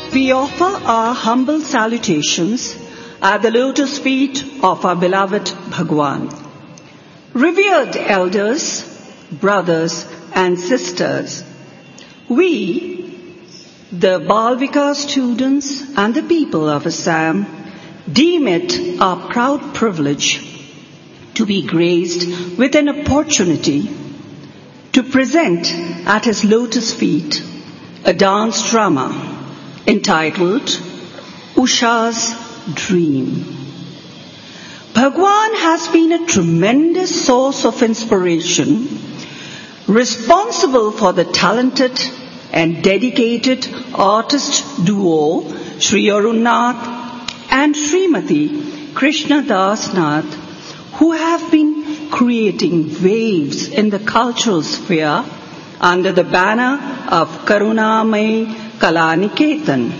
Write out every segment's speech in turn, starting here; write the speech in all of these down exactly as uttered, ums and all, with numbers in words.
We offer our humble salutations at the lotus feet of our beloved Bhagwan. Revered elders, brothers and sisters, we, the Bal Vikas students and the people of Assam, deem it our proud privilege to be graced with an opportunity to present at his lotus feet a dance drama entitled Usha's Dream. Bhagwan has been a tremendous source of inspiration, responsible for the talented and dedicated artist duo Sri Arun Nath and Srimati Krishna Das Nath, who have been creating waves in the cultural sphere under the banner of Karunamai Kalaniketan.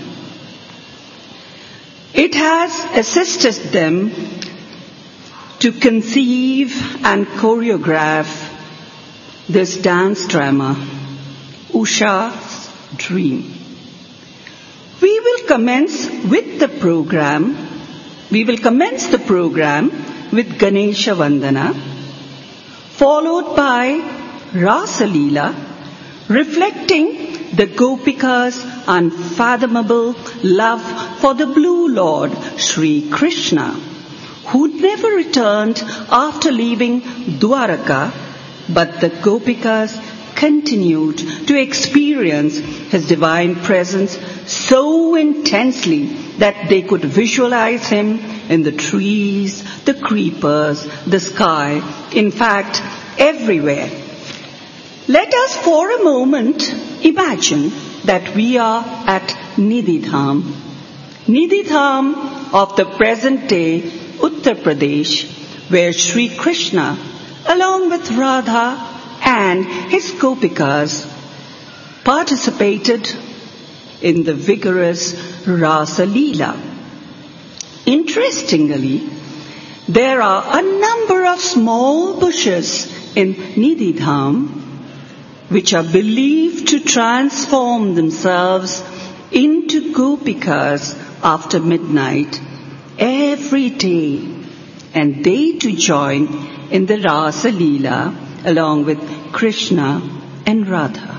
It has assisted them to conceive and choreograph this dance drama, Usha's Dream. We will commence with the program. We will commence the program with Ganesha Vandana, followed by Rasa Leela, reflecting the Gopika's unfathomable love for the Blue Lord, Sri Krishna, who never returned after leaving Dwaraka, but the Gopikas continued to experience his divine presence so intensely that they could visualize him in the trees, the creepers, the sky, in fact, everywhere. Let us for a moment imagine that we are at Nidhi Dham, Nidhi Dham of the present day Uttar Pradesh, where Sri Krishna, along with Radha and his Gopikas, participated in the vigorous Rasa Leela. Interestingly, there are a number of small bushes in Nidhi Dham which are believed to transform themselves into Gopikas after midnight every day, and they too join in the Rasa Leela along with Krishna and Radha.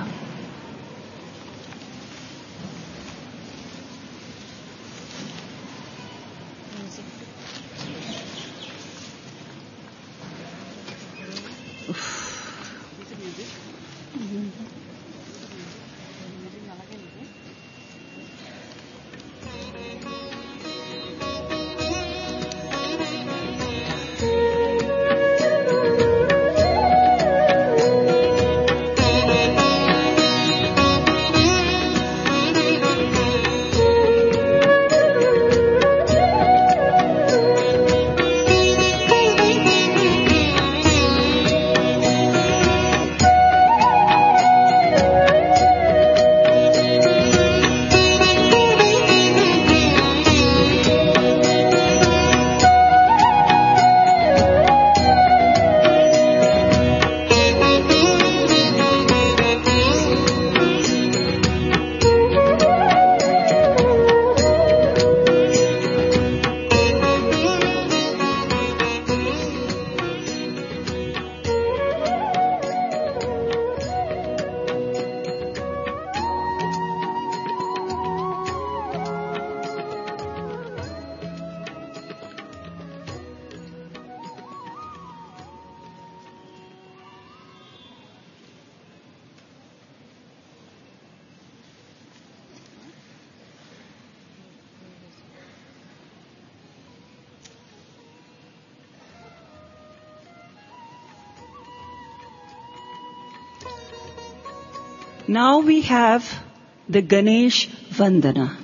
Now we have the Ganesh Vandana.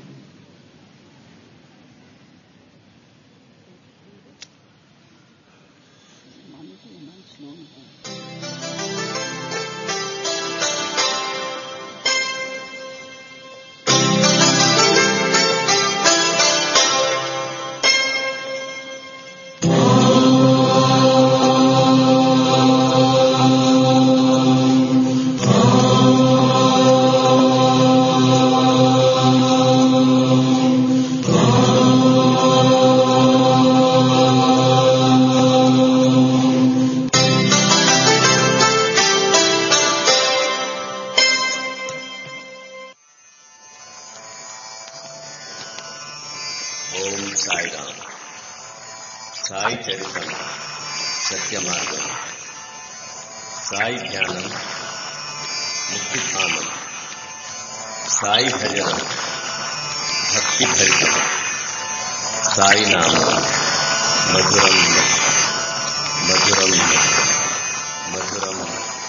Oh ఓం సాయిరామ్. సాయి చరితం సత్యమార్గం, సాయి ధ్యానం ముక్తిధామం, సాయి భజనం భక్తి భరితం, సాయి నామం మధురం మధురం మధురం.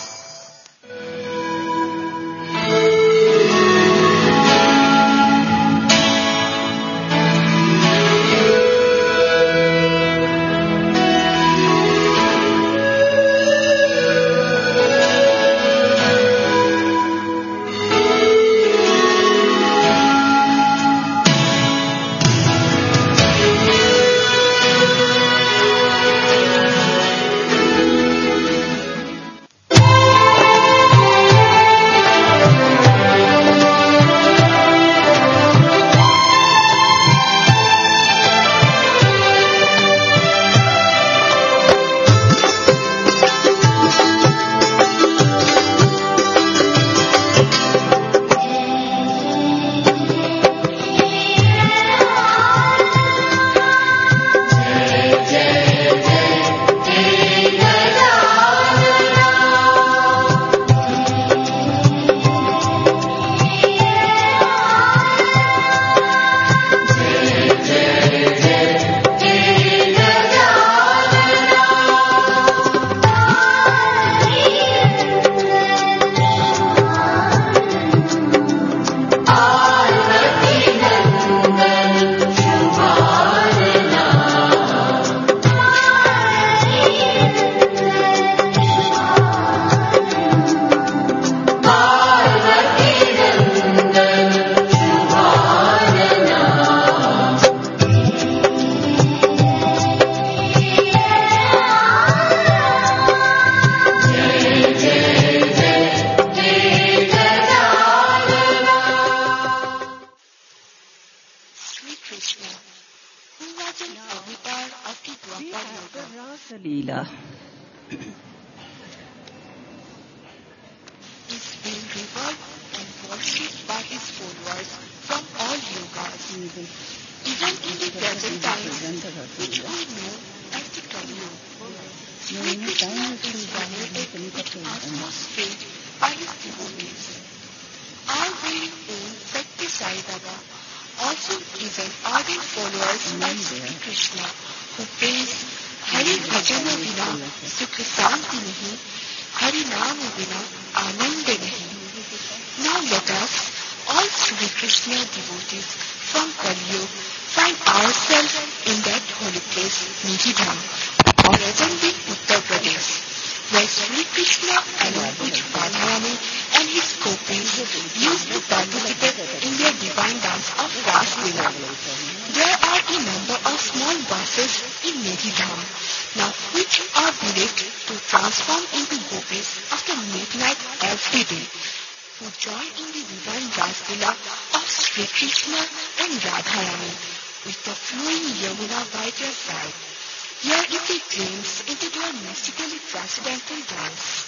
Leela is being revered and worshipped by his followers from all yogas, even in the present times, which we know as the Kali Yuga. Sri Krishna is venerated with utmost faith by his devotees. Our very own Satya Sai Baba also is an ardent follower of Sri Krishna, who prays Hari Bhajana Vina Sukha Santi Nahi, Hari Nama Vina Ananda Nahi. Now let us, all Sri Krishna devotees from Kali Yuga, find ourselves in that holy place, Nidhi-dham, present in Uttar Pradesh, where Sri Krishna along with Radharani and his gopis used to participate in their divine dance of Ras Leela. There are a number of small buses in Nidhi-dham, now which are believed to transform into gopis after midnight every day, who join in the divine Ras Leela of Sri Krishna and Radharani with the flowing Yamuna by their side. Here is a glimpse into their mystically transcendental dance.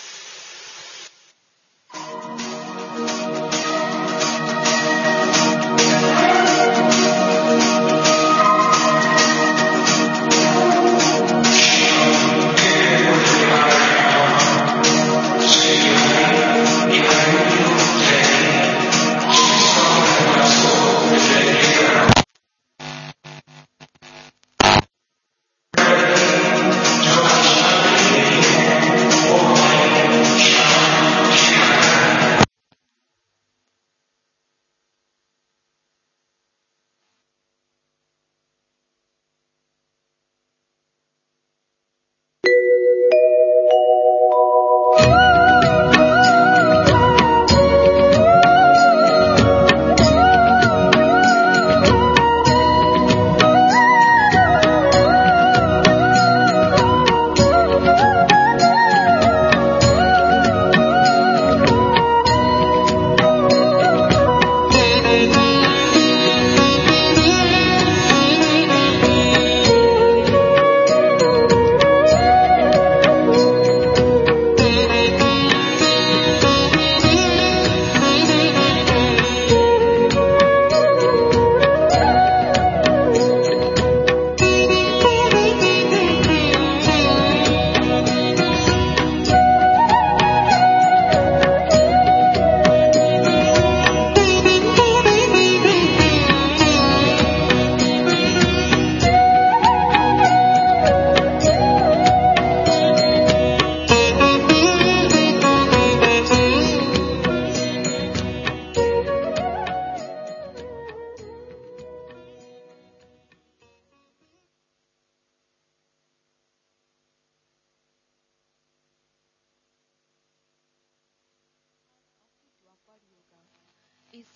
Oh,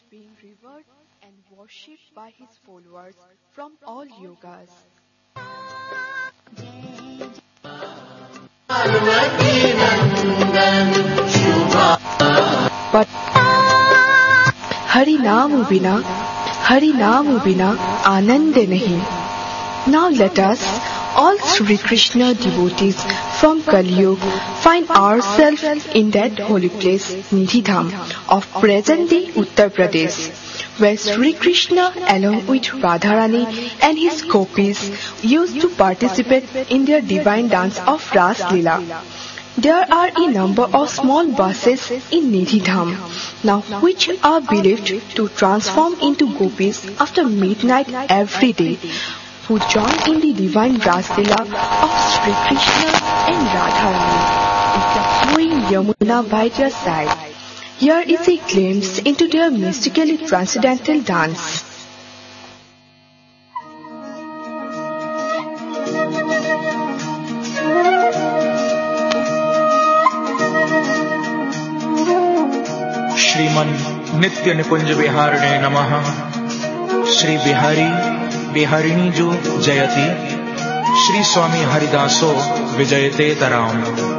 being revered and worshipped by his followers from all yogas. But Hari Naam Bina, Hari Naam Bina Anand Nahi. Now let us, all Sri Krishna devotees from Kali Yuga, find ourselves in that holy place, Nidhi Dham of present-day Uttar Pradesh, where Sri Krishna along with Radharani and his gopis used to participate in their divine dance of Ras Leela. There are a number of small buses in Nidhi Dham, now which are believed to transform into gopis after midnight every day, who join in the divine Ras Leela of Sri Krishna and Radharani with the flowing Yamuna by their side. Here is a glimpse into their mystically transcendental dance. श्रीमन नित्य निकुंज विहारिणे नमः। श्री बिहारी बिहारिणी जो जयति, श्री स्वामी हरिदासो विजयते तराम।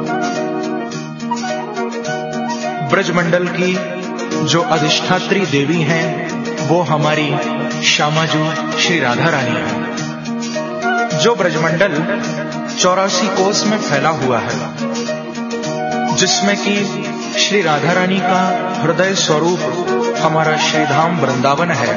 ब्रजमंडल की जो अधिष्ठात्री देवी हैं वो हमारी श्यामाजू श्री राधा रानी है। जो ब्रजमंडल चौरासी कोस में फैला हुआ है, जिसमें कि श्री राधा रानी का हृदय स्वरूप हमारा श्रीधाम वृंदावन है।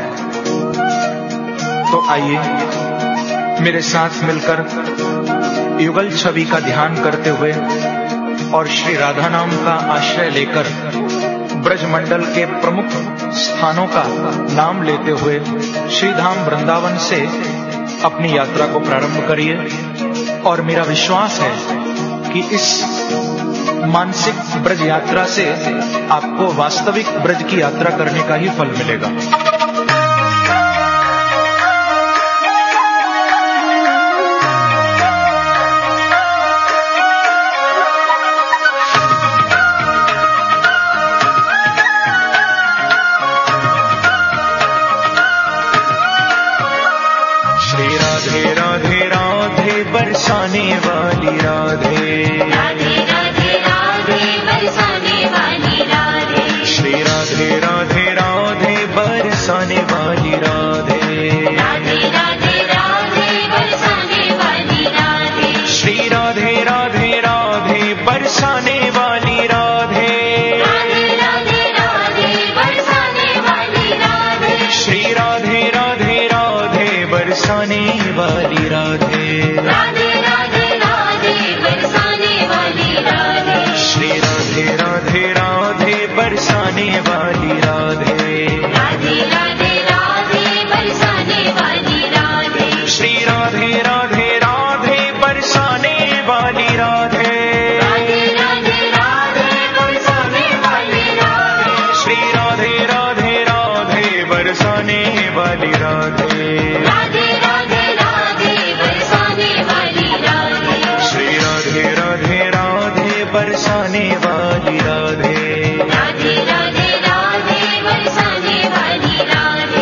तो आइए मेरे साथ मिलकर युगल छवि का ध्यान करते हुए और श्री राधा नाम का आश्रय लेकर ब्रजमंडल के प्रमुख स्थानों का नाम लेते हुए श्रीधाम वृंदावन से अपनी यात्रा को प्रारंभ करिए। और मेरा विश्वास है कि इस मानसिक ब्रज यात्रा से आपको वास्तविक ब्रज की यात्रा करने का ही फल मिलेगा। श्री राधे राधे राधे बरसाने वाली राधे, राधे राधे राधे बरसाने वाली राधे। श्री राधे राधे राधे बरसाने वाली राधे, राधे राधे राधे बरसाने वाली राधे। श्री राधे राधे राधे बरसाने वाली राधे, राधे राधे राधे बरसाने वाली राधे। श्री राधे राधे राधे बरसाने वाली राधे, राधे राधे राधे बरसाने वाली राधे। श्री राधे राधे राधे बरसाने वाली राधे, राधे राधे राधे बरसाने वाली राधे। श्री राधे राधे राधे बरसाने वाली राधे, राधे राधे राधे बरसाने वाली राधे। श्री राधे राधे राधे बरसाने वाली राधे, राधे राधे राधे बरसाने वाली राधे। श्री राधे राधे राधे बरसाने वाली राधे, राधे राधे राधे बरसाने वाली राधे।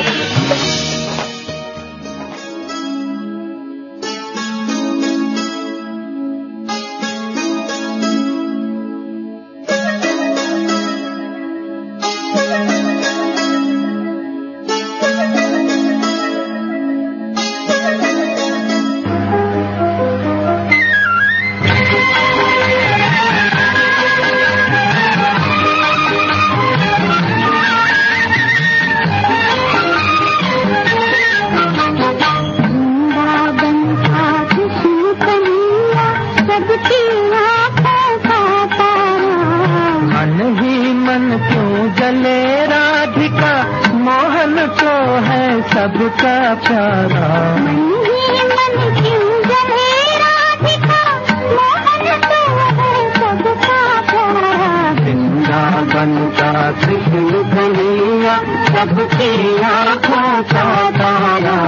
सबका प्यारा मन क्यों जले राधिका, मोहन तो है सबका प्यारा। वृंदावन का कृष्ण कन्हैया सबकी आँखों का तारा।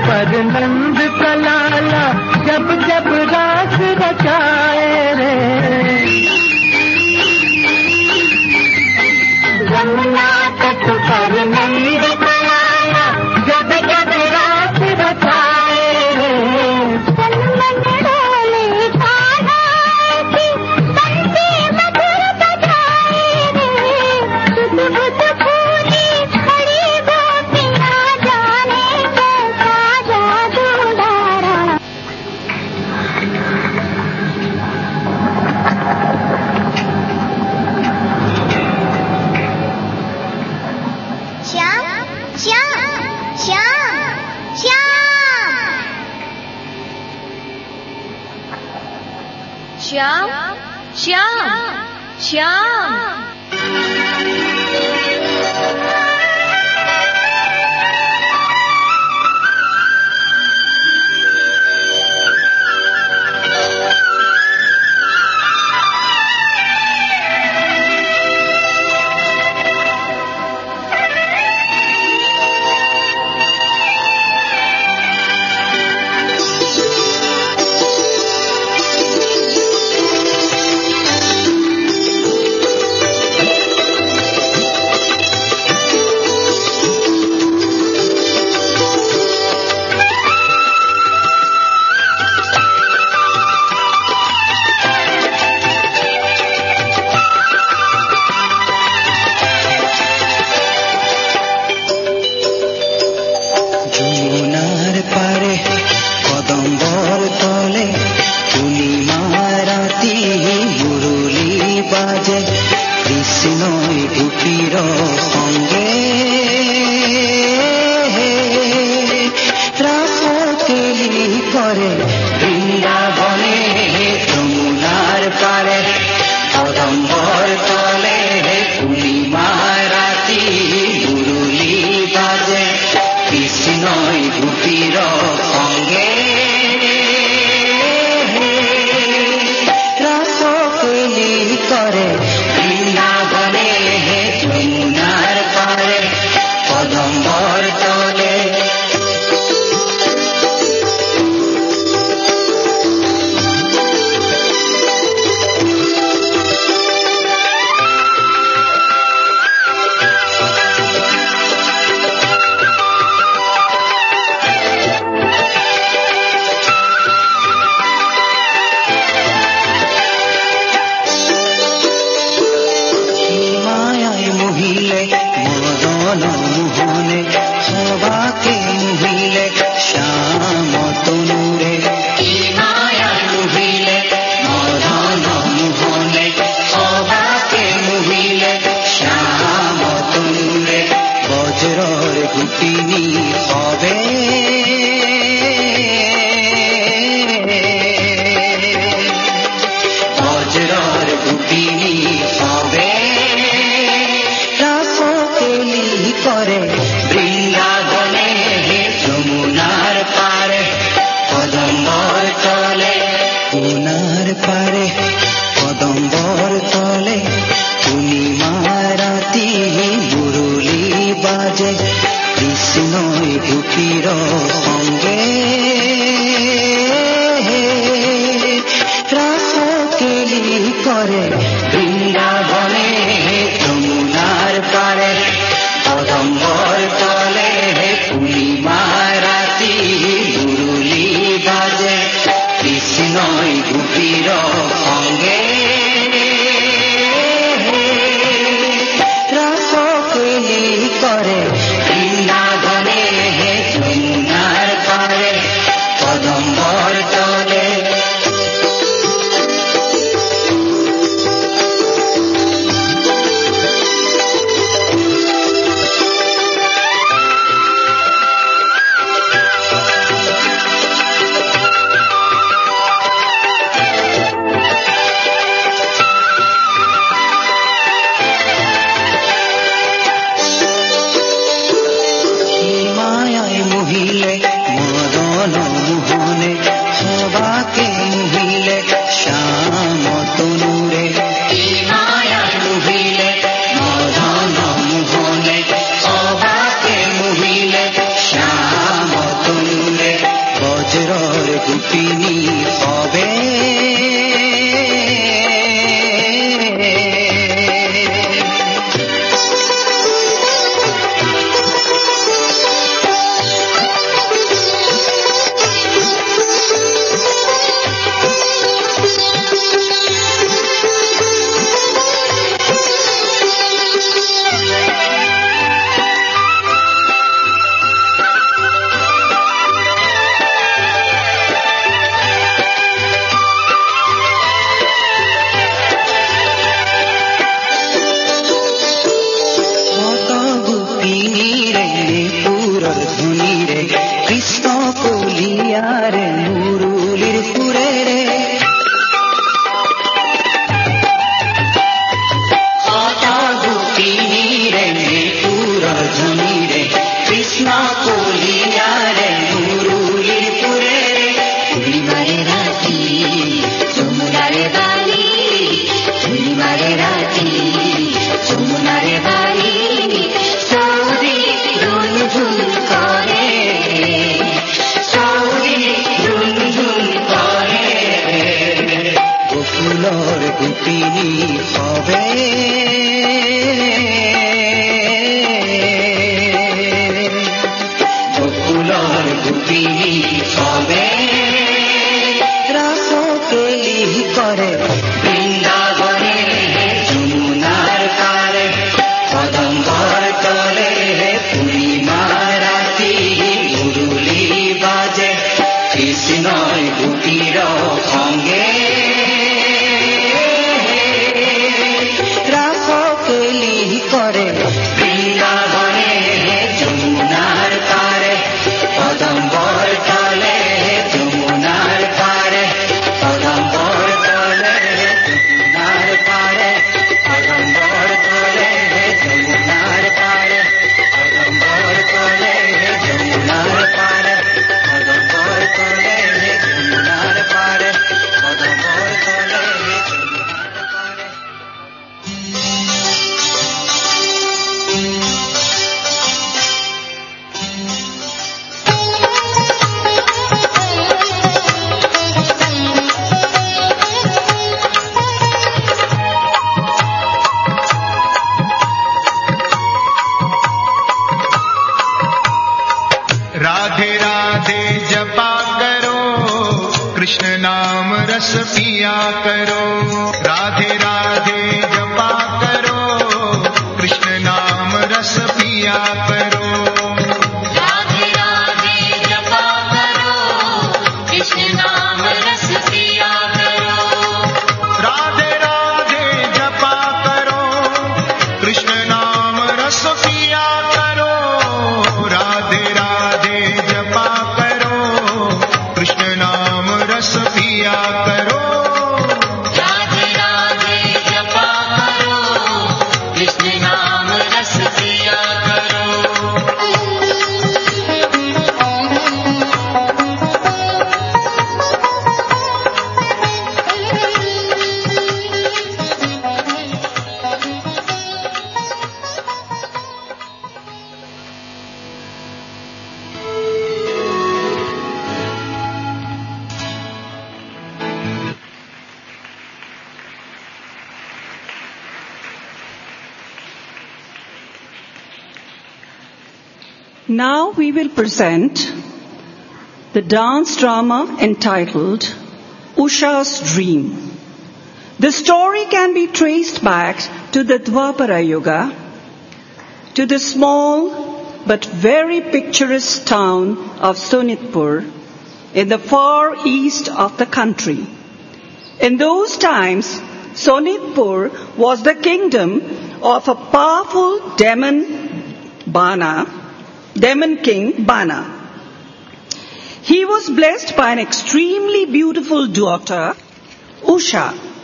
पर नंद का लाला जब जब रास रचाए रे। यमुना तट पर नंद का लाला जब जब रास रचाए रे। तन मन डोले कान्हा की बंसी मधुर बजाए रे। सुध बुध फूली खड़ी गोपियाँ जाने कैसा जादू डारा। श्याम श्याम श्याम श्याम श्याम श्याम श्याम। গোপিনী হবে Now we will present the dance drama entitled Usha's Dream. The story can be traced back to the Dwapara Yuga, to the small but very picturesque town of Sonitpur in the far east of the country. In those times, Sonitpur was the kingdom of a powerful demon Bana, demon king Bana. He was blessed by an extremely beautiful daughter, Usha.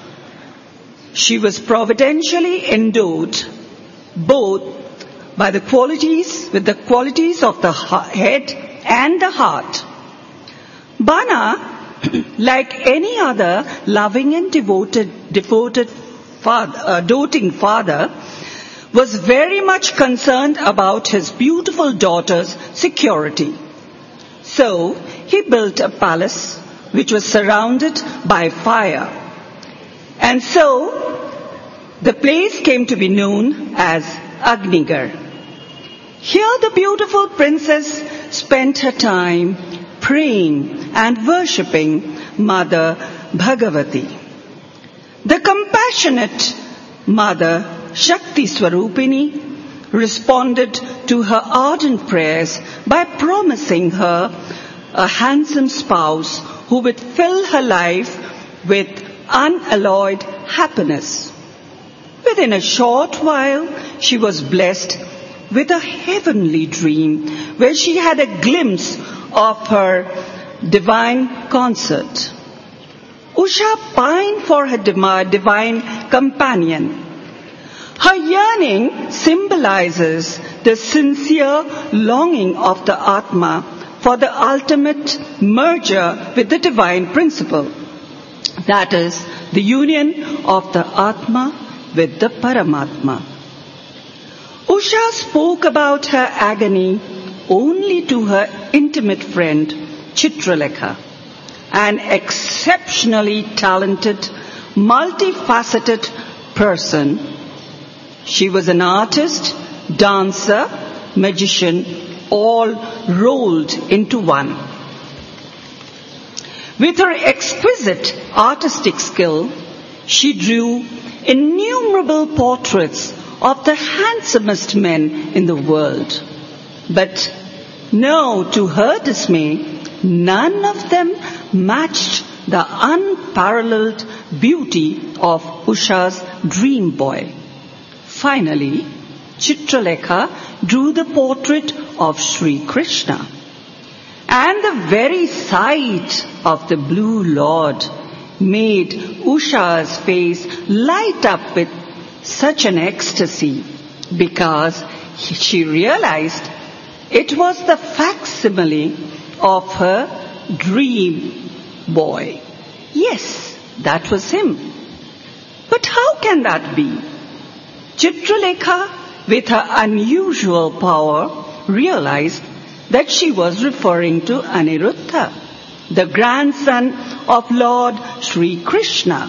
She was providentially endowed both by the qualities, with the qualities of the head and the heart. Bana, like any other loving and devoted, devoted father, uh, doting father, was very much concerned about his beautiful daughter's security. So he built a palace which was surrounded by fire. And so, the place came to be known as Agnigar. Here the beautiful princess spent her time praying and worshipping Mother Bhagavati. The compassionate Mother Shakti Swarupini responded to her ardent prayers by promising her a handsome spouse who would fill her life with unalloyed happiness. Within a short while, she was blessed with a heavenly dream where she had a glimpse of her divine consort. Usha pined for her divine companion. Her yearning symbolizes the sincere longing of the Atma for the ultimate merger with the divine principle. That is, the union of the Atma with the Paramatma. Usha spoke about her agony only to her intimate friend Chitralekha, an exceptionally talented, multifaceted person. She was an artist, dancer, magician, all rolled into one. With her exquisite artistic skill, she drew innumerable portraits of the handsomest men in the world. But no, to her dismay, none of them matched the unparalleled beauty of Usha's dream boy. Finally, Chitralekha drew the portrait of Sri Krishna. And the very sight of the Blue Lord made Usha's face light up with such an ecstasy because she realized it was the facsimile of her dream boy. Yes, that was him. But how can that be? Chitralekha, with her unusual power, realized that she was referring to Aniruddha, the grandson of Lord Sri Krishna.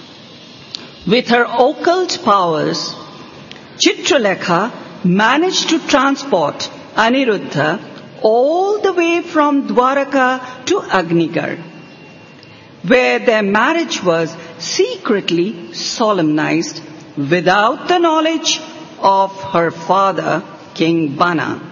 With her occult powers, Chitralekha managed to transport Aniruddha all the way from Dwaraka to Agnigar, where their marriage was secretly solemnized without the knowledge of her father, King Bana.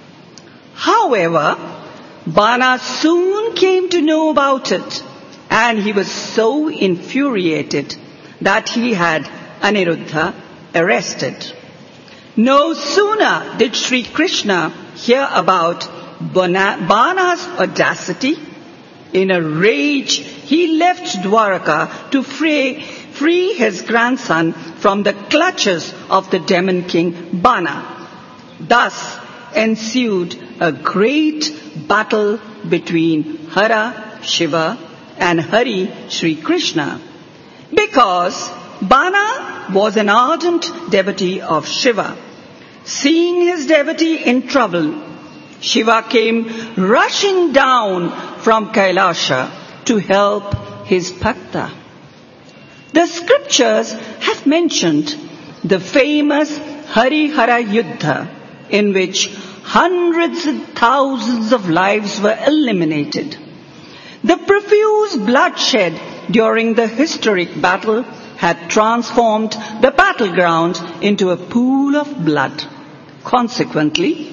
However, Bana soon came to know about it, and he was so infuriated that he had Aniruddha arrested. No sooner did Sri Krishna hear about Bana's audacity, in a rage he left Dwaraka to free, free his grandson from the clutches of the demon king Bana. Thus ensued a great battle between Hara, Shiva, and Hari, Sri Krishna, because Bana was an ardent devotee of Shiva. Seeing his devotee in trouble, Shiva came rushing down from Kailasha to help his bhakta. The scriptures have mentioned the famous Harihara Yuddha, in which hundreds and thousands of lives were eliminated. The profuse bloodshed during the historic battle had transformed the battleground into a pool of blood. Consequently,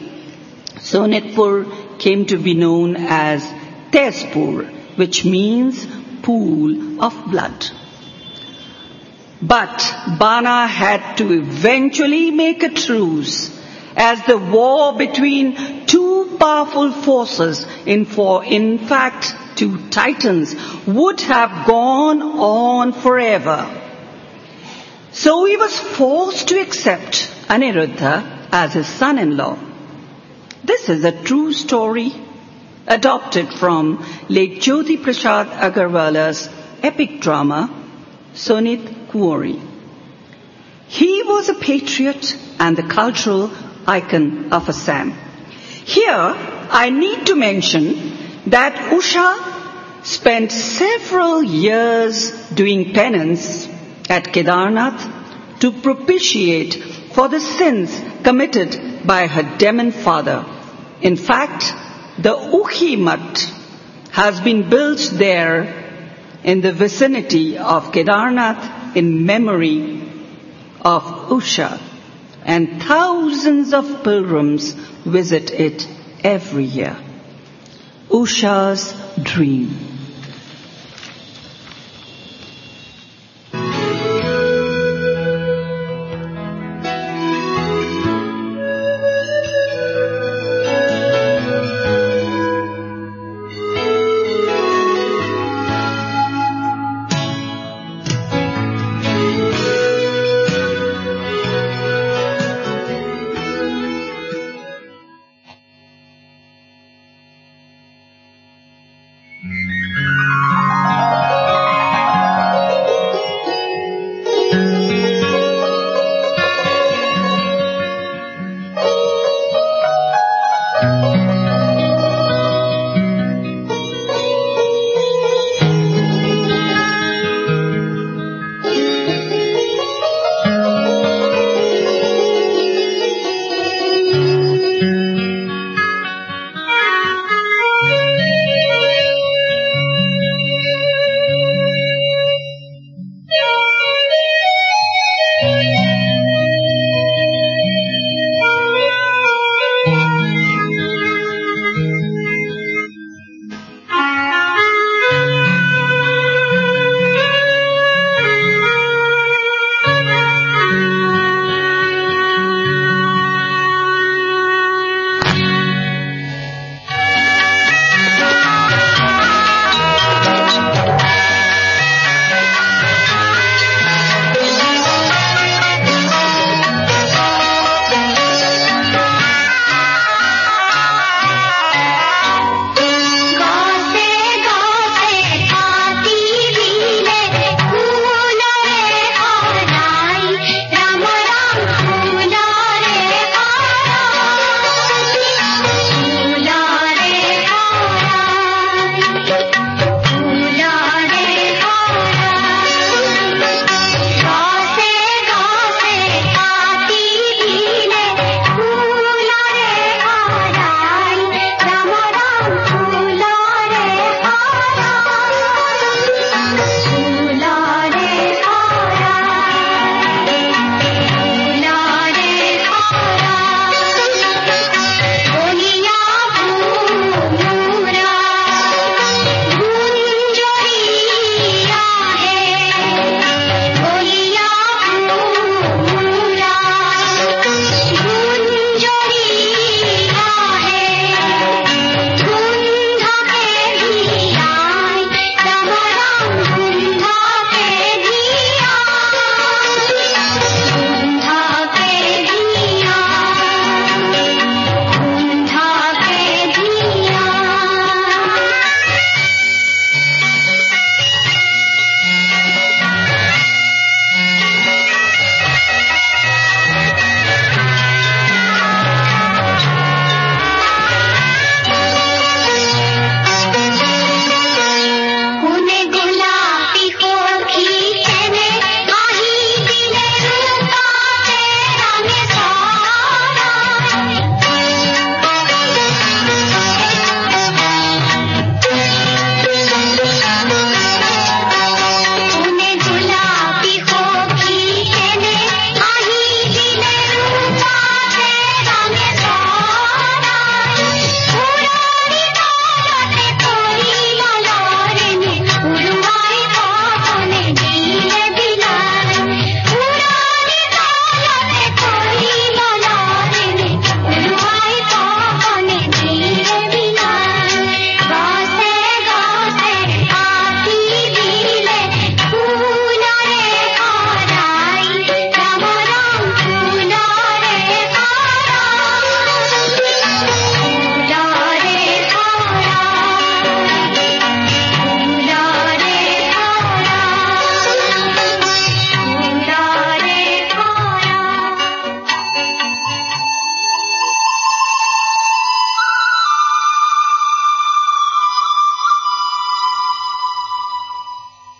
Sonitpur came to be known as Tezpur, which means pool of blood. But Bana had to eventually make a truce, as the war between two powerful forces, in, for, in fact two titans, would have gone on forever. So he was forced to accept Aniruddha as his son-in-law. This is a true story adopted from late Jyoti Prasad Agarwala's epic drama, Sonit Kuori. He was a patriot and the cultural icon of Assam. Here, I need to mention that Usha spent several years doing penance at Kedarnath to propitiate for the sins committed by her demon father. In fact, the Ukhi Mat has been built there in the vicinity of Kedarnath in memory of Usha, and thousands of pilgrims visit it every year. Usha's dream.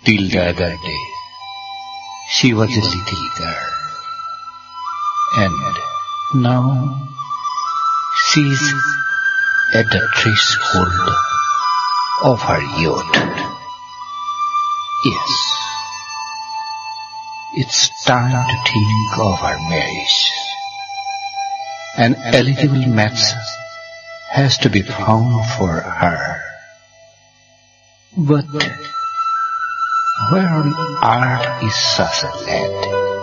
Till the other day, she was a little girl. And now, she's at the threshold of her youth. Yes, it's time to think of her marriage. An eligible match has to be found for her. But where on earth is such a lad?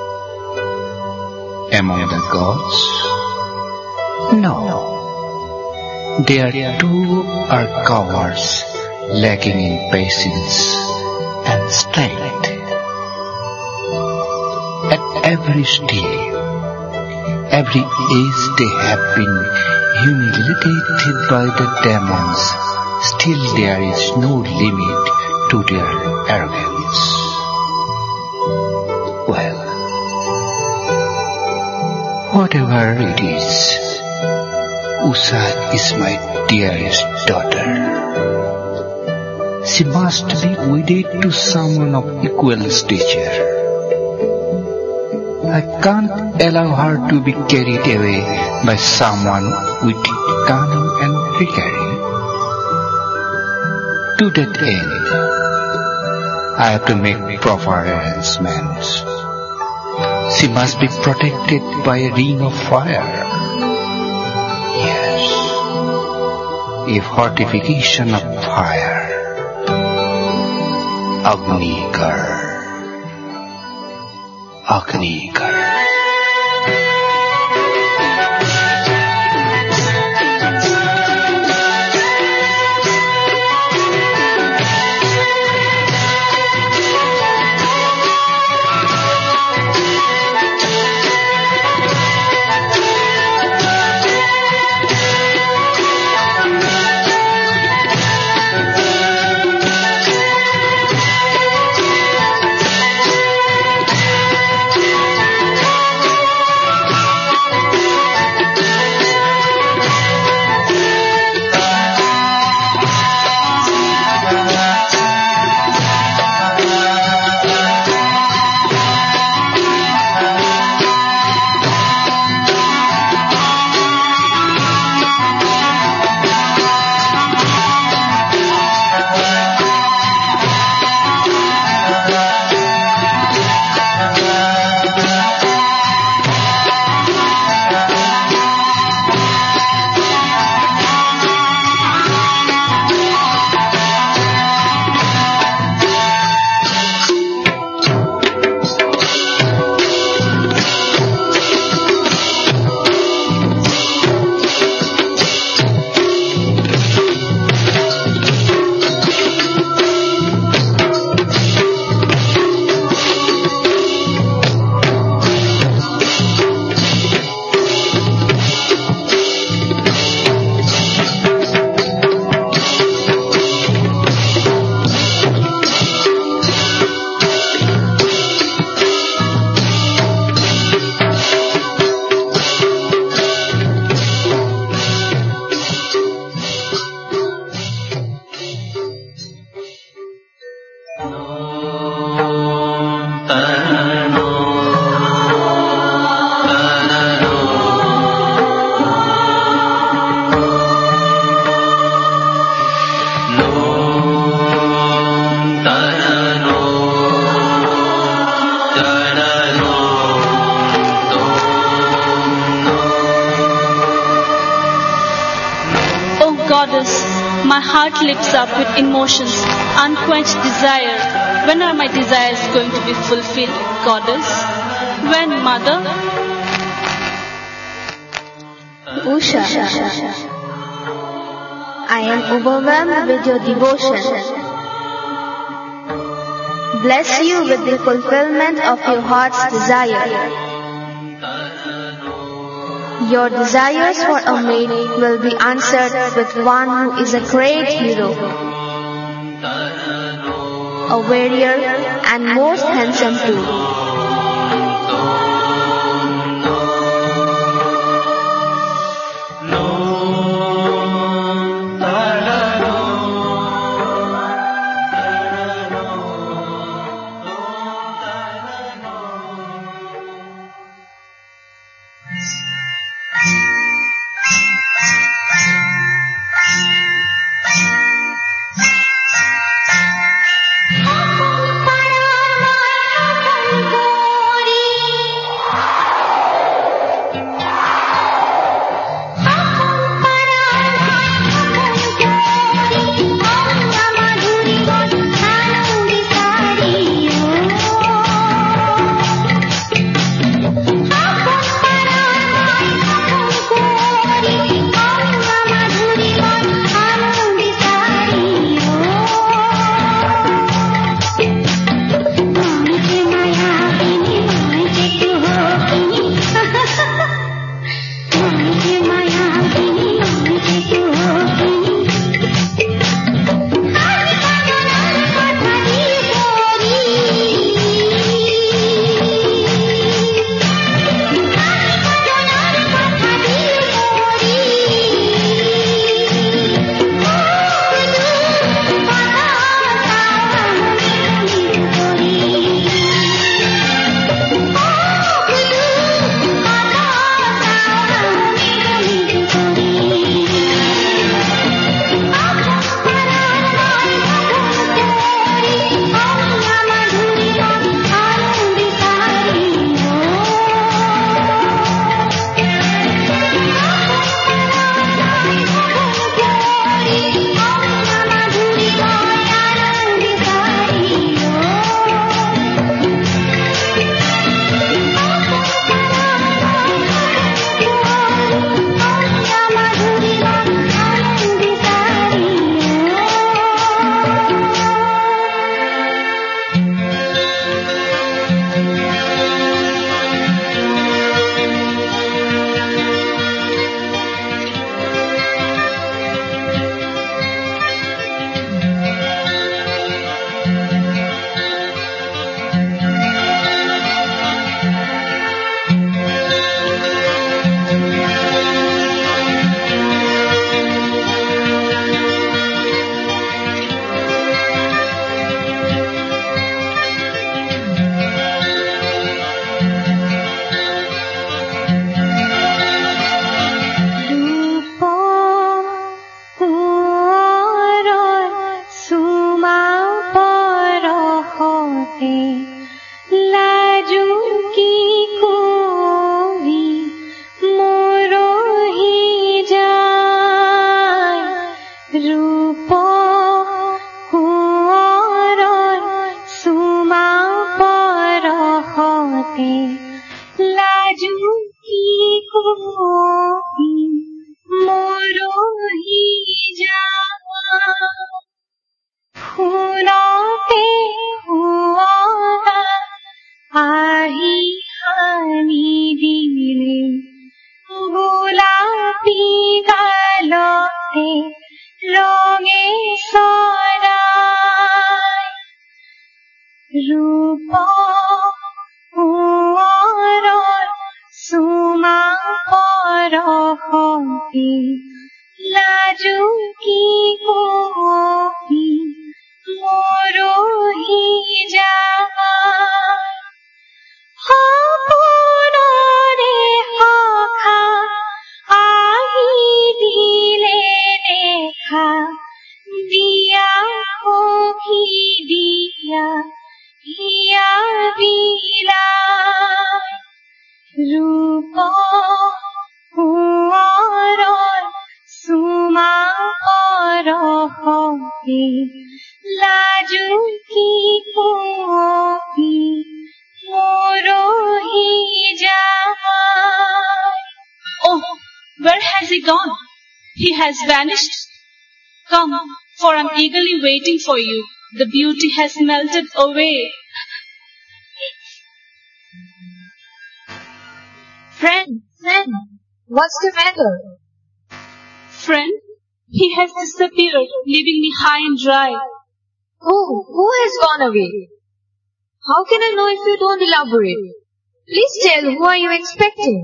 Among the gods? No. There too are cowards lacking in patience and strength. At every step, every age they have been humiliated by the demons, still there is no limit to their arrogance. Well, whatever it is, Usha is my dearest daughter. She must be wedded to someone of equal stature. I can't allow her to be carried away by someone with cunning and trickery. To that end, I have to make proper arrangements. She must be protected by a ring of fire. Yes, a fortification of fire. Agnikar. Agnikar. My heart lifts up with emotions, unquenched desire. When are my desires going to be fulfilled, Goddess? When, Mother? Usha, I am overwhelmed with your devotion. Bless you with the fulfillment of your heart's desire. Your desires for a mate will be answered with one who is a great hero, a warrior and most handsome too. রাতে রঙে সরায় রূপ কুঁৱৰৰ সুমা পৰহতি লাজু কি কবি মৰহি যায় সপোনৰে সখা আহি দিলে দেখা দিয়া সখী দিয়া হিয়া বিলাই ৰূপ কুঁৱৰৰ সুমা পৰহতি লাজু কি কবি মৰহি যায়। Oh, where has he gone? He has vanished. Come, for I'm eagerly waiting for you. The beauty has melted away. Friend, friend, what's the matter? Friend, he has disappeared, leaving me high and dry. Who, who has gone away? How can I know if you don't elaborate? Please tell, who are you expecting?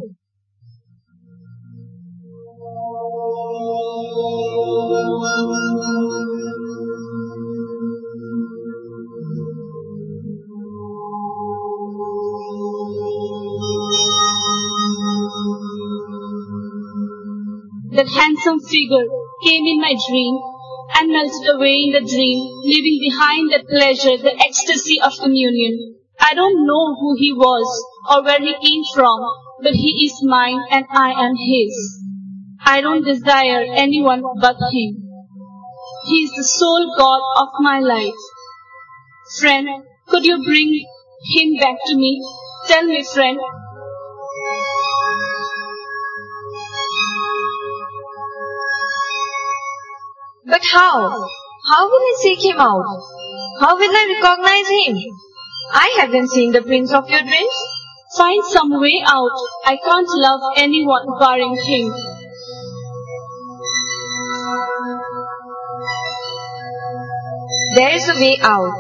That handsome figure came in my dream and melted away in the dream, leaving behind that pleasure, the ecstasy of communion. I don't know who he was or where he came from, but he is mine and I am his. I don't desire anyone but him. He is the sole God of my life. Friend, could you bring him back to me? Tell me, friend. But how? How will I seek him out? How will I recognize him? I haven't seen the prince of your dreams. Find some way out. I can't love anyone barring him. There is a way out.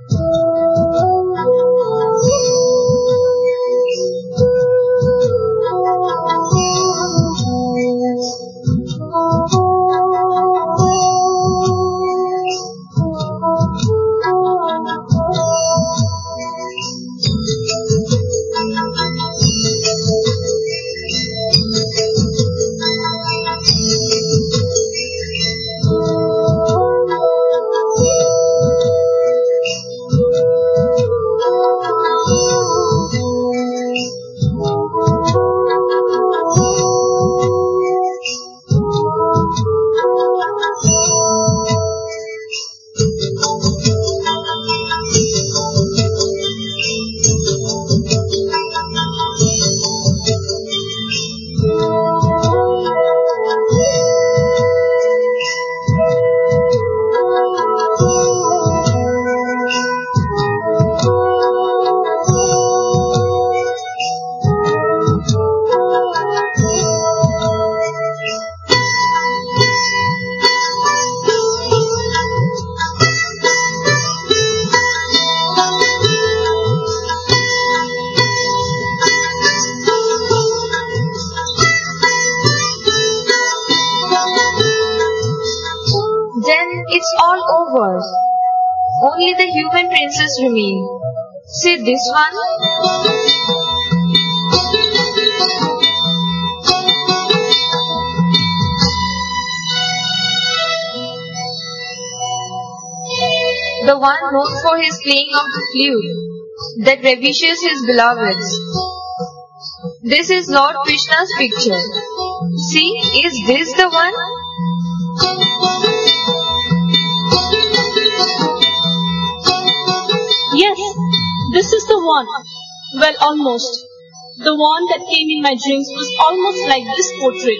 It's all over. Only the human princes remain. See this one? The one known for his playing of the flute, that ravishes his beloveds. This is Lord Krishna's picture. See, is this the one? Yes, this is the one. Well, almost. The one that came in my dreams was almost like this portrait.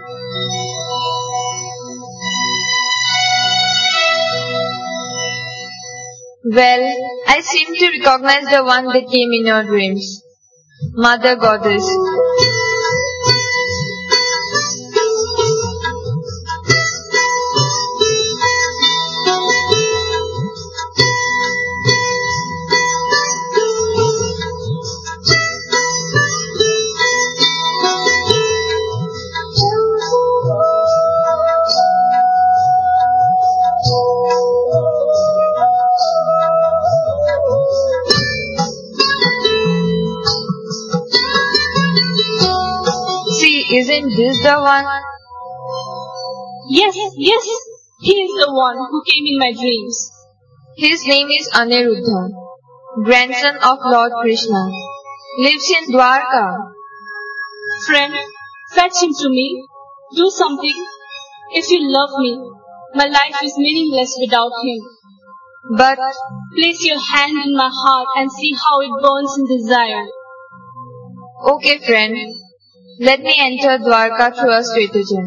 Well, I seem to recognize the one that came in your dreams. Mother Goddess. the one? Yes, yes, he is the one who came in my dreams. His name is Aniruddha, grandson of Lord Krishna. Lives in Dwarka. Friend, fetch him to me. Do something. If you love me, my life is meaningless without him. But place your hand in my heart and see how it burns in desire. Okay, friend. Let me enter Dwarka through a stratagem.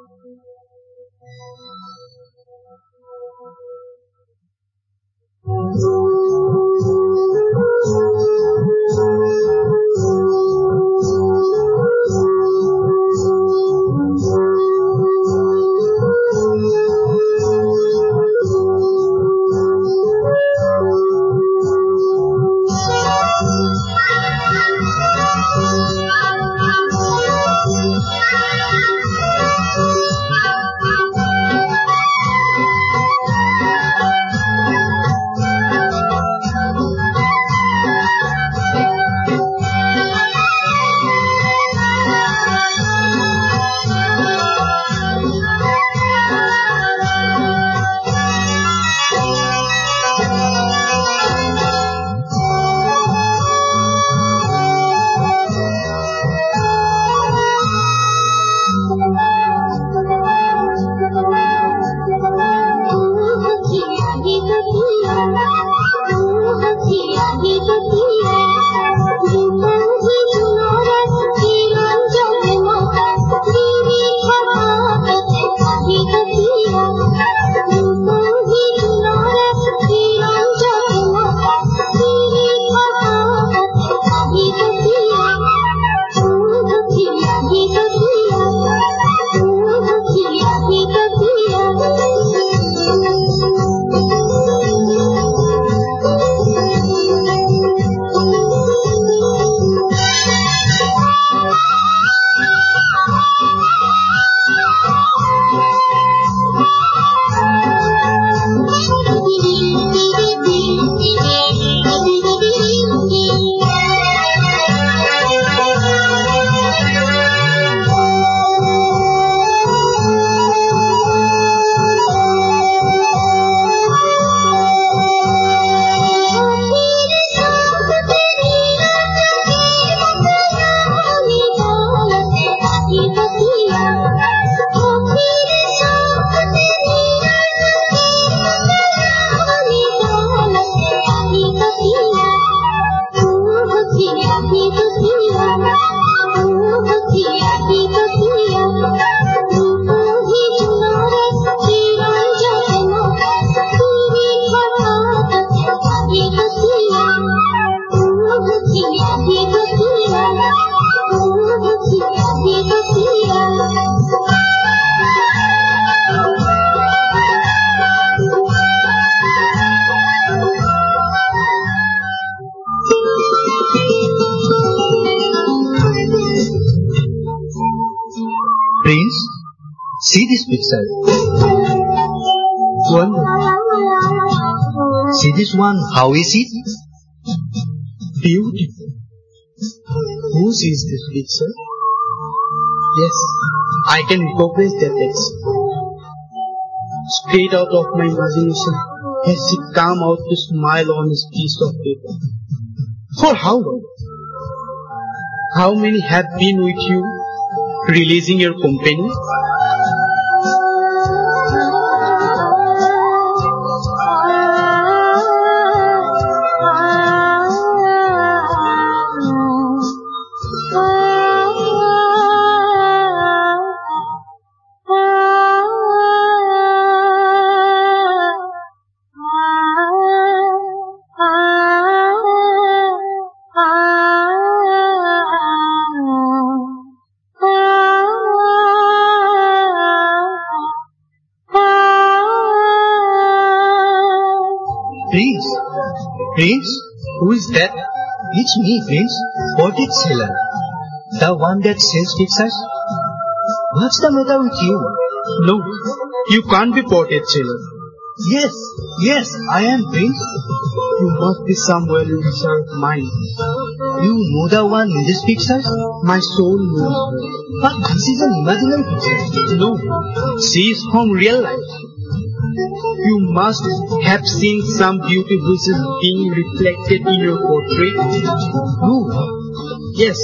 Prince, see this picture. One. See this one. How is it? Beautiful. Who sees this picture? Yes, I can recognize that text. Straight out of my imagination has it come out to smile on his piece of paper. For how long? How many have been with you, releasing your company? Prince, Prince, who is that? It's me, Prince, portrait seller. The one that sells pictures. What's the matter with you? No, you can't be portrait seller. Yes, yes, I am Prince. You must be somewhere in the mind. You know the one in this picture? My soul knows her. But this is an imaginary picture. No, she is from real life. You must have seen some beauty which is being reflected in your portrait. No. Yes.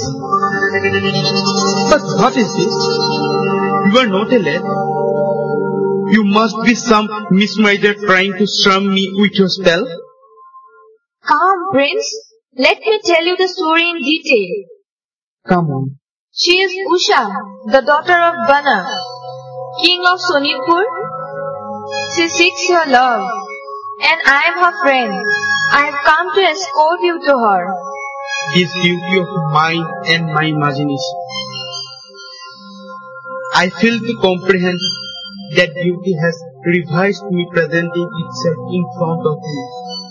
But what is this? You are not a lad. You must be some mesmerizer trying to charm me with your spell. Calm, Prince. Let me tell you the story in detail. Come on. She is Usha, the daughter of Bana, king of Sonipur. She seeks your love, and I am her friend. I have come to escort you to her. This beauty of mine and my imagination. I fail to comprehend that beauty has revised me presenting itself in front of me.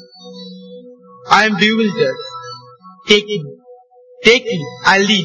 I am bewildered. Take me. Take me. I leave.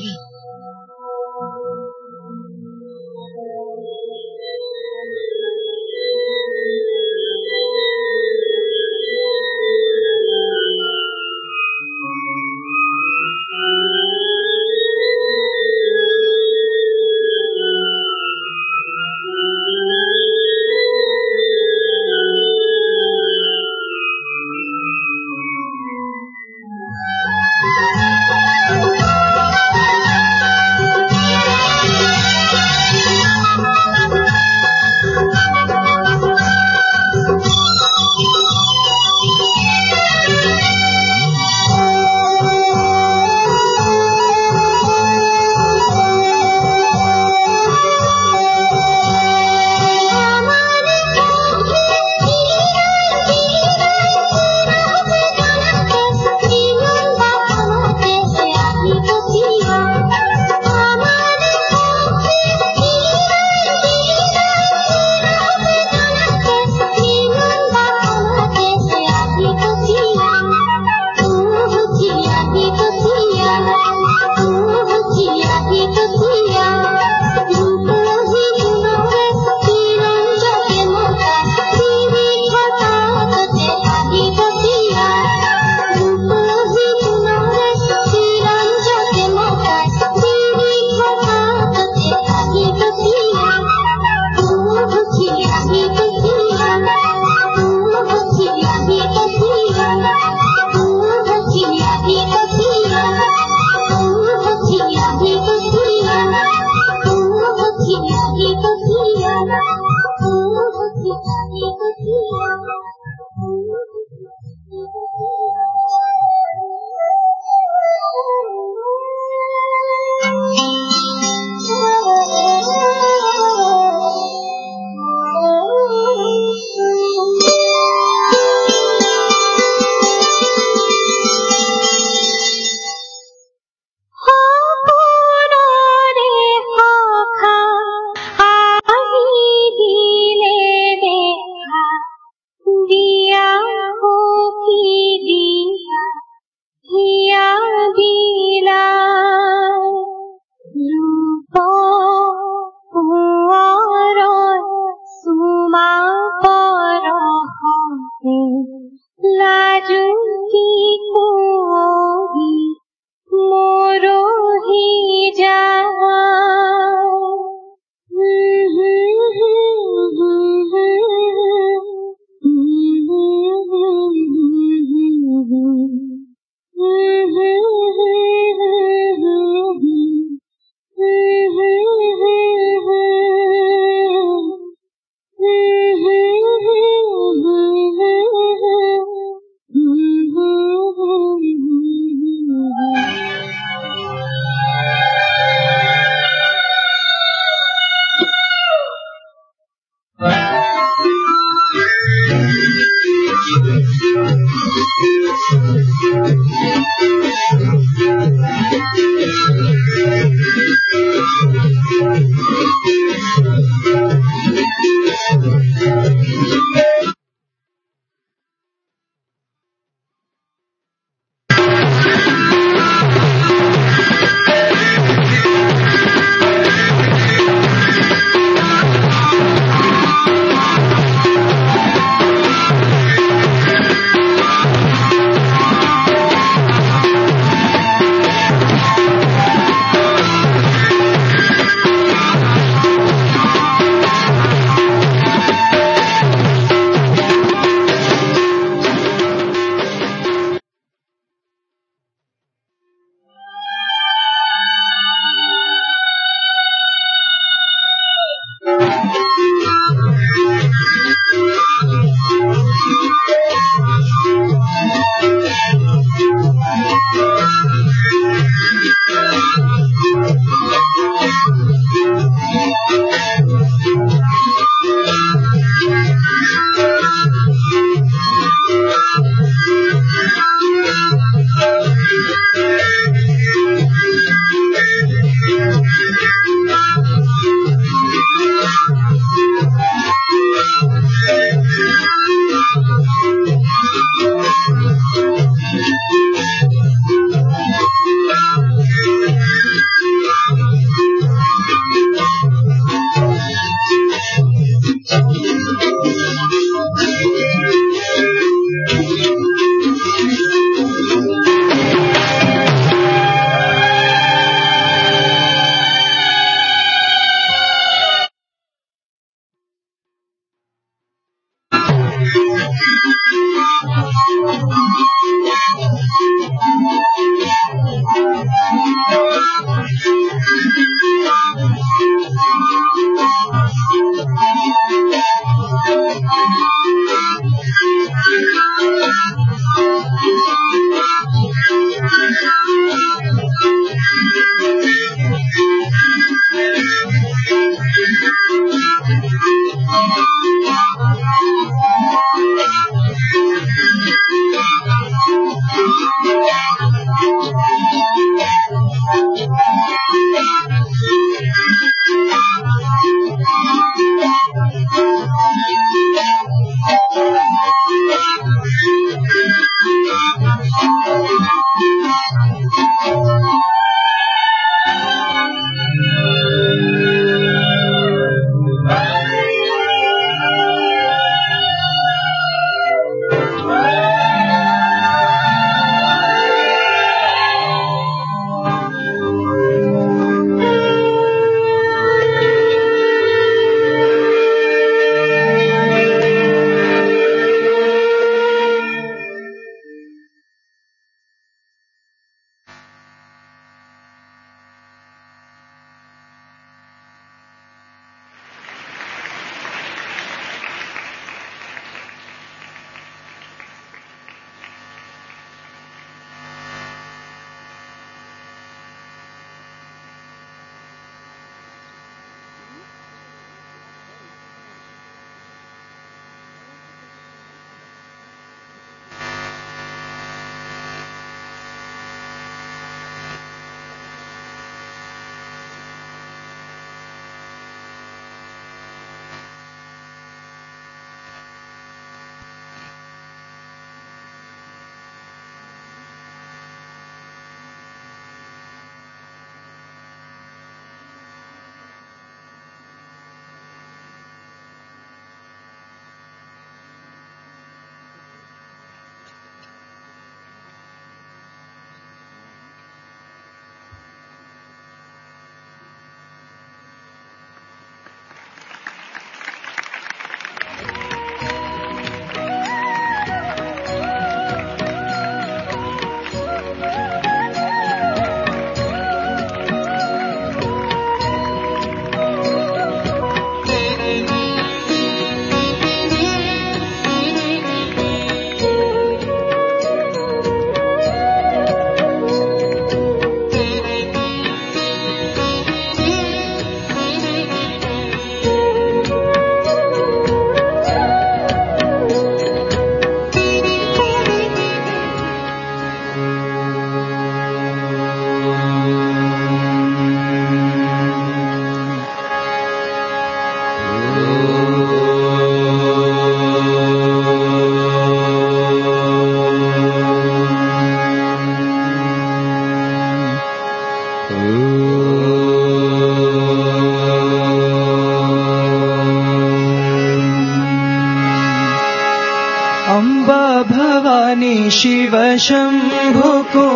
Shiv Shambhu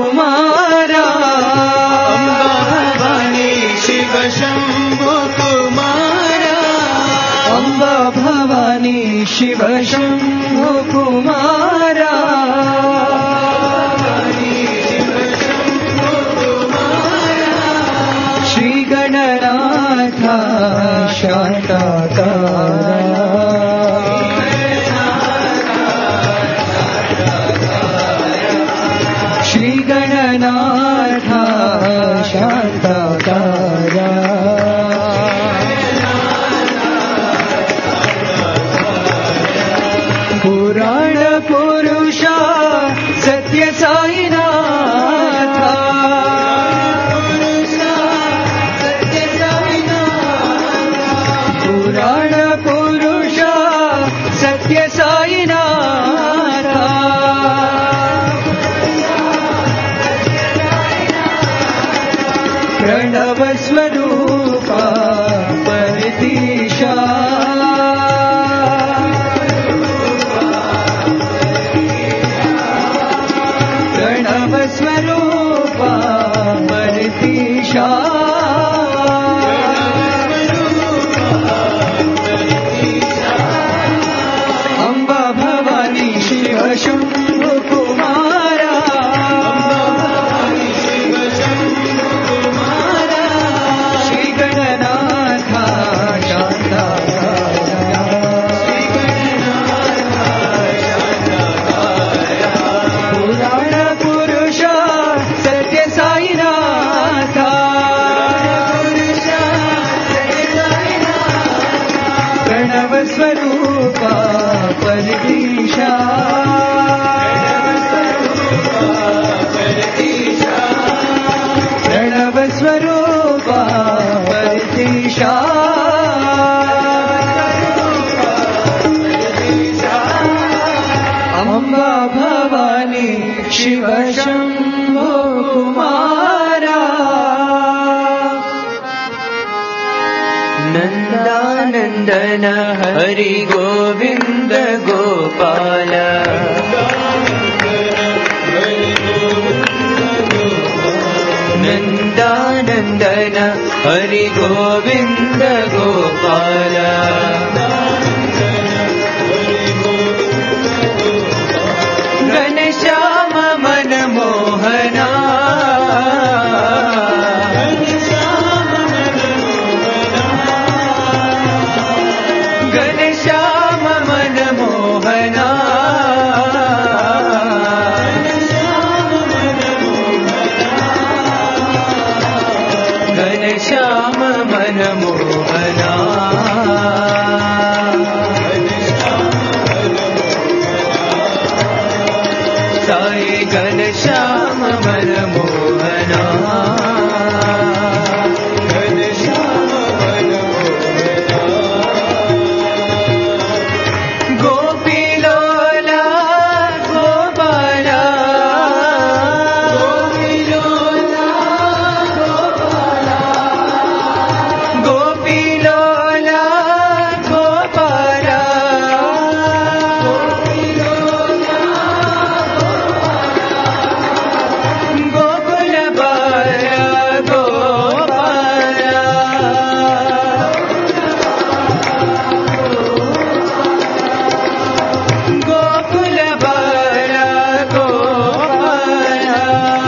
Kumara Amba Bhavani Shiv Shambhu Kumara Amba Bhavani Shiv Shambhu Kumara Shri Gananath शांताकारा Shri Gananath शांताकारा पुराण पुरुषा सत्य साईनाथ पुराण पुरुषा सत्य साईनाथ प्रणव स्वरूपा परतीशा प्रणव परतीशा प्रणव स्वरूपा परतीशा अम्बा भवानी शिव शंभो कुमारा नंदानंदन हरि गोविंद गोपाल नंदानंदन हरि गोविंद गोपाल घनश्याम मन मोहना घनश्याम मन मोहना घनश्याम मन मोहना साई घनश्याम मन मोहना घनश्याम मन मोहना गोपी लोला गोपाला गोपी लोला गोपाला गोपी लोला गोपाला गोपी लोला गोकुल बाला गोपाला गोकुल बाला गोपाला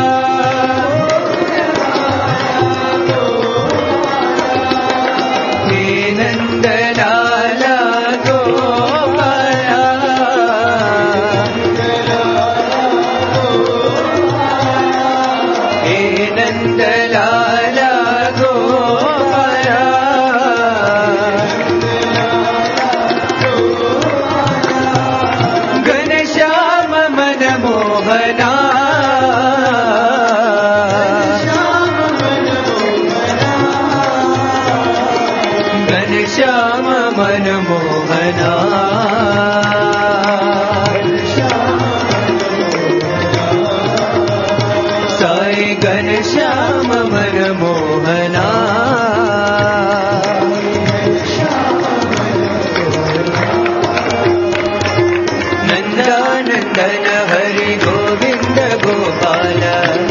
हे नंदलाला गोपाला हे नंदलाला गोपाला घनश्याम मन मोहना घनश्याम मन मोहना साई घनश्याम मन मोहना नंदानंदन हरि गोविंद गोपाल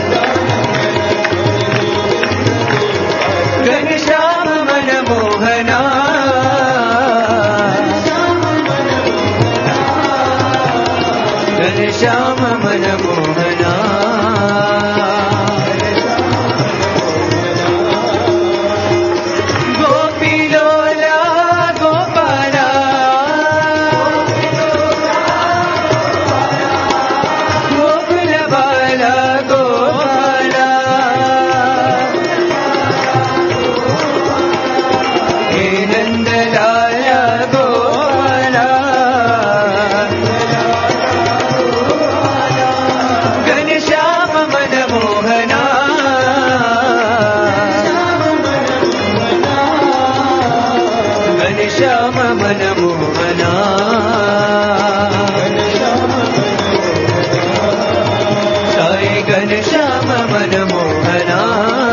घनश्याम मन मोहना घनश्याम मन मोहना गोपी लोला गोपाला गोकुल बाला गोपाला हे नंदलाला गोपाला घनश्याम मन मोहना घनश्याम मन मोहना साई घनश्याम मन मोहना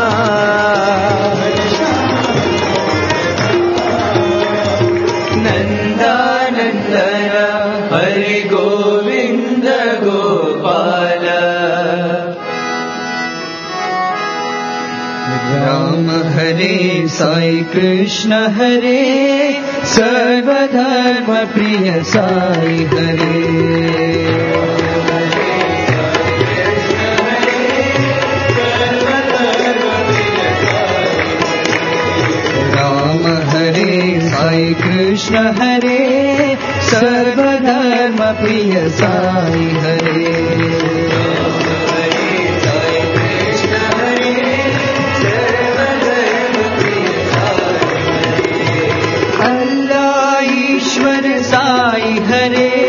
नंदानंदन हरि गोविंद गोपाल राम हरे साई कृष्ण हरे सर्वधर्म प्रिय साई हरे राम हरे साई कृष्ण हरे सर्वधर्म प्रिय साई हरे अल्लाह ईश्वर साई हरे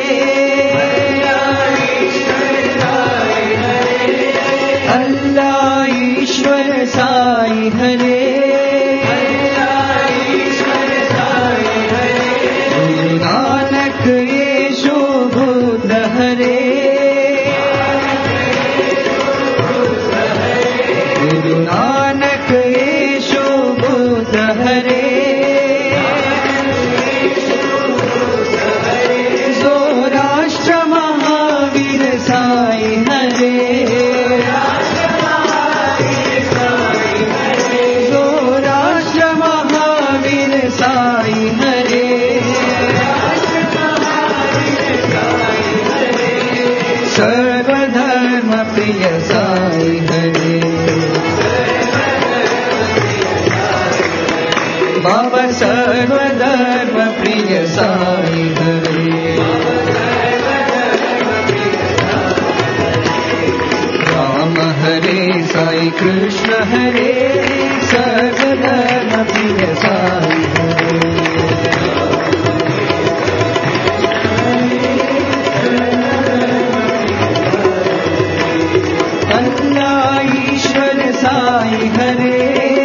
साई कृष्ण हरे सर्वधर्म प्रिय साई हरे ईश्वर साई हरे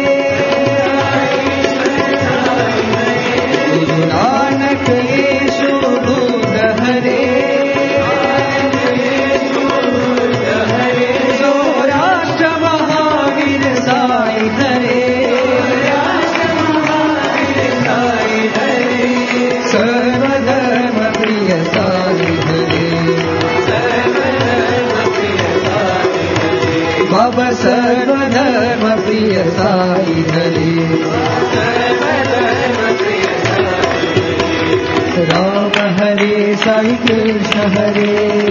गुरु नानक येशु बुद्ध हरे सौराष्ट्र महावीर साई हरे सर्वधर्म प्रिय साई हरे बाबा सर्वधर्म प्रिय साई हरे राम हरे साई कृष्ण हरे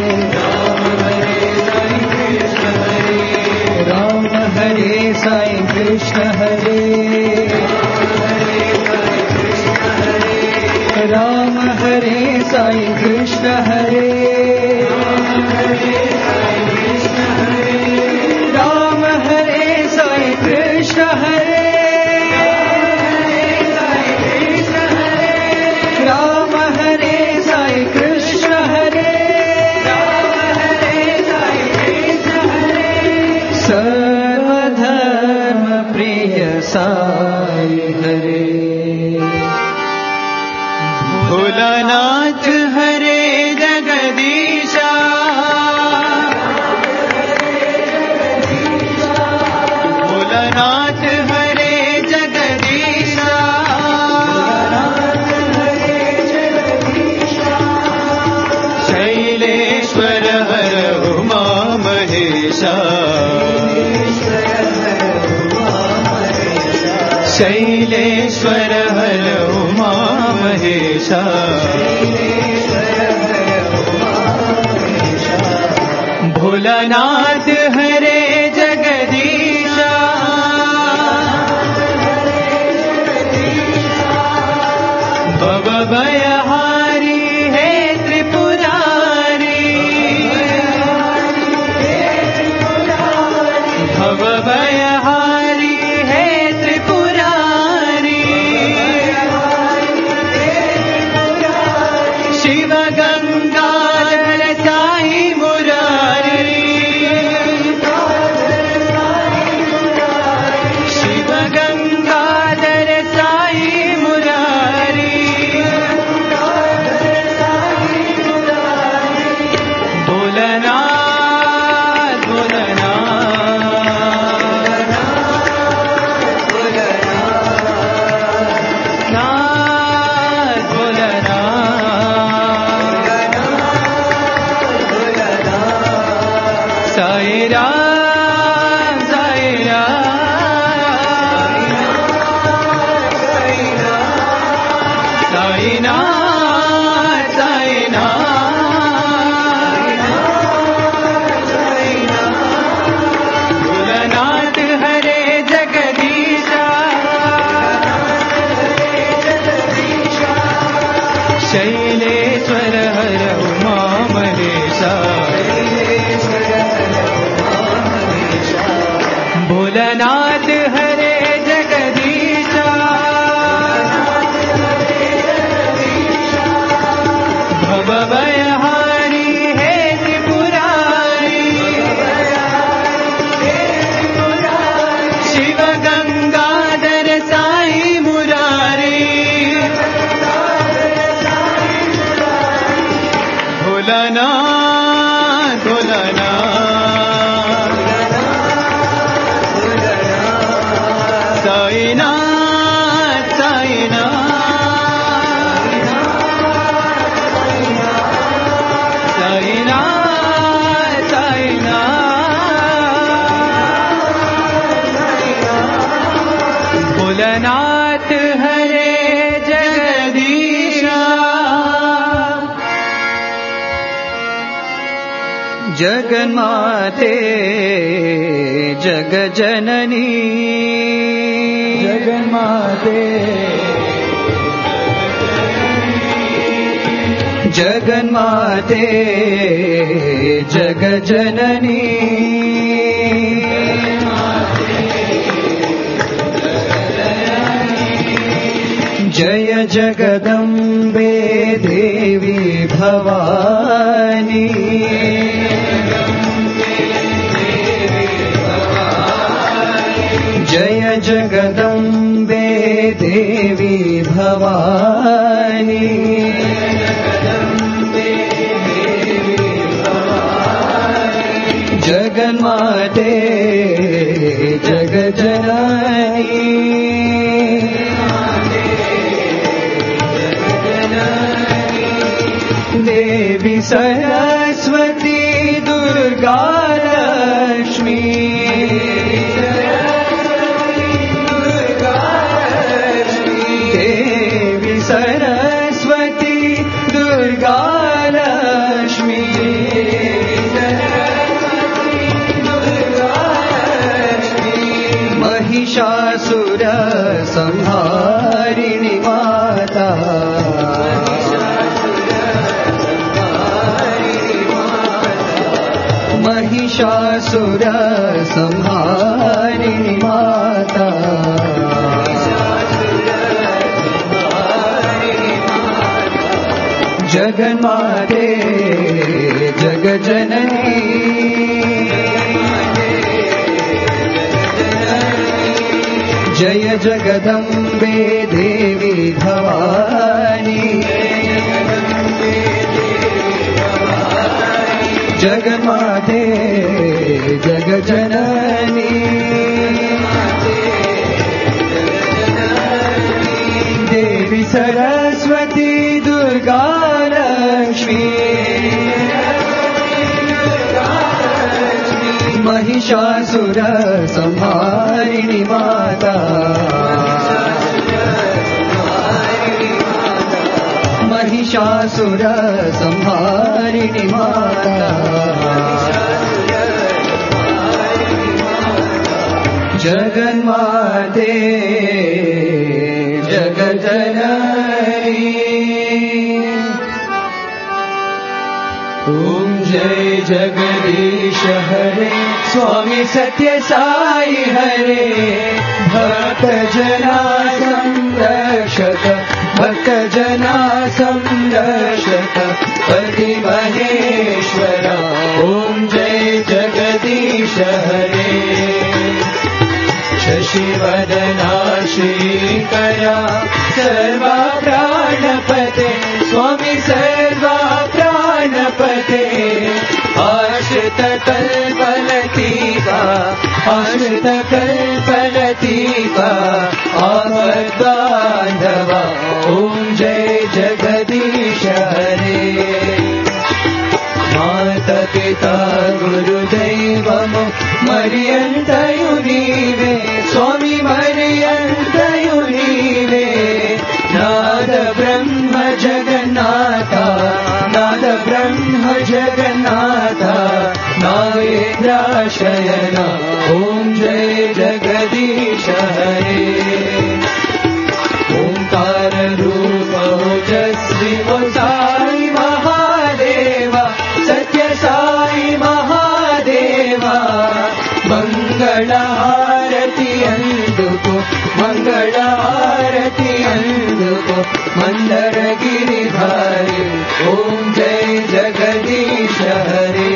राम हरे साई कृष्ण हरे राम हरे साई कृष्ण हरे राम हरे साई कृष्ण हरे राम हरे साई कृष्ण हरे सर्वधर्म प्रिय साई हरे भोलानाथ हरे जगदीशा भोलानाथ हरे जगदीशा शैलेश्वर हर उमा महेशा शैलेश्वर हर उमा महेशा भोलानाथ हरे जगदीशा भव भयहारी हे त्रिपुरारी भव भयहारी हे त्रिपुरारी शिव गंगाधर साई मुरारी शिव गंगाधर साई मुरारी भोलेनाथ भोलेनाथ नाथ भोलेनाथ साई राम साई राम साई नाथ साई नाथ भोलानाथ हरे जगदीशा शैलेश्वर हर उमा महेशा भोलानाथ हरे जगदीशा भव भयहारी हे त्रिपुरारी शिव गंगाधर साई मुरारी भोलानाथ भोलानाथ साईनाथ साईनाथ साईनाथ साईनाथ भोलानाथ हरे जगदीशा जगन्माते जगजननी जगन्माते जगन्माते जगजननी जगदम्बे देवी भवानी जय जगदम्बे देवी भवानी जगन्माते जगजननी देवी सरस्वती दुर्गा लक्ष्मी देवी सरस्वती दुर्गा लक्ष्मी महिषासुर संहारिणी माता महिषासुर संहारिणी माता जगन्माते जगजननी जय जगदम्बे देवी भवानी जगन्माते जगजननी देवी सरस्वती दुर्गा लक्ष्मी महिषासुर संहारिणी माता महिषासुर संहारिणी माता जगन्माते जगजननी ओम जय जगदीश हरे स्वामी सत्य साई हरे भक्त जना संरक्षक भक्त जना संरक्षक पति महेश्वर ओम जय जगदीश हरे शशिवदना श्रीकरा सर्वा प्राणपते स्वामी सर्वा प्राणपते आश्रित कल्पलतीका आश्रित कल्पलतीका आपद्बान्धवा ओम जय जगदीश हरे माता पिता गुरुदैवमु मर्यन्तयु नीवे स्वामी मर्यन्तयु नीवे नाद ब्रह्म जगन्नाथ नाद ब्रह्म जगन्नाथ नागेन्द्राशयन ओम जय जगदीश हरे ओंकार रूप ओजस्वी वो साई महादेव सत्य साई महादेवा मंगल हारति अंदुको मंगल हारति अंदुको मंदर गिरिधारी ओम जय जगदीश हरे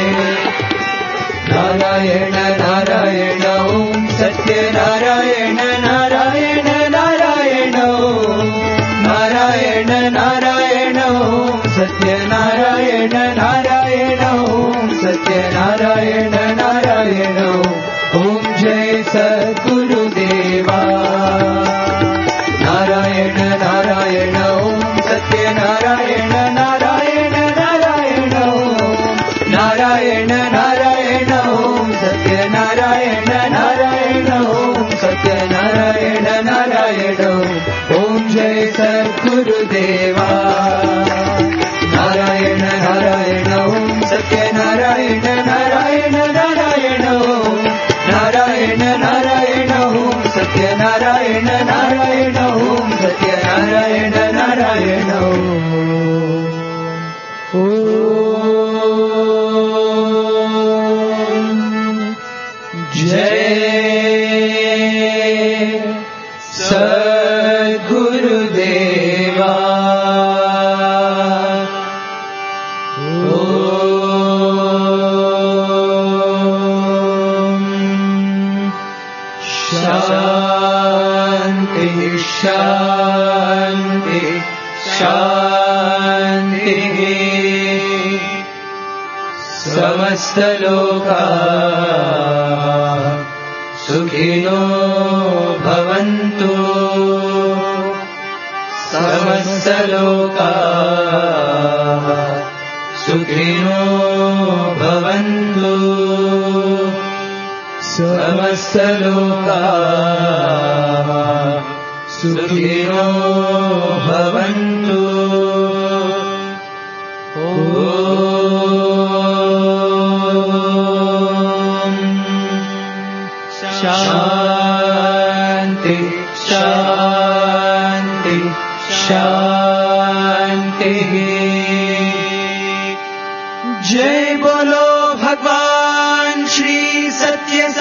नारायण नारायण ओम सत्य नारायण नारायण नारायण ओम नारायण नारायण ओम सत्य नारायण नारायण ओम सत्य नारायण नारायण ओम जय सद्गुरुदेवा नारायण नारायण ओम सत्य नारायण नारायण नारायण ओम नारायण नारायण ओम सत्य नारायण नारायण ओम सत्य नारायण नारायण ओम जय सद्गुरुदेवा नारायण समस्तलोका सुखिनो भवन्तु समस्तलोका सुखिनो भवन्तु समस्तलोका सुखिनो भवन्तु शांति शांति शांति। जय बोलो भगवान श्री सत्य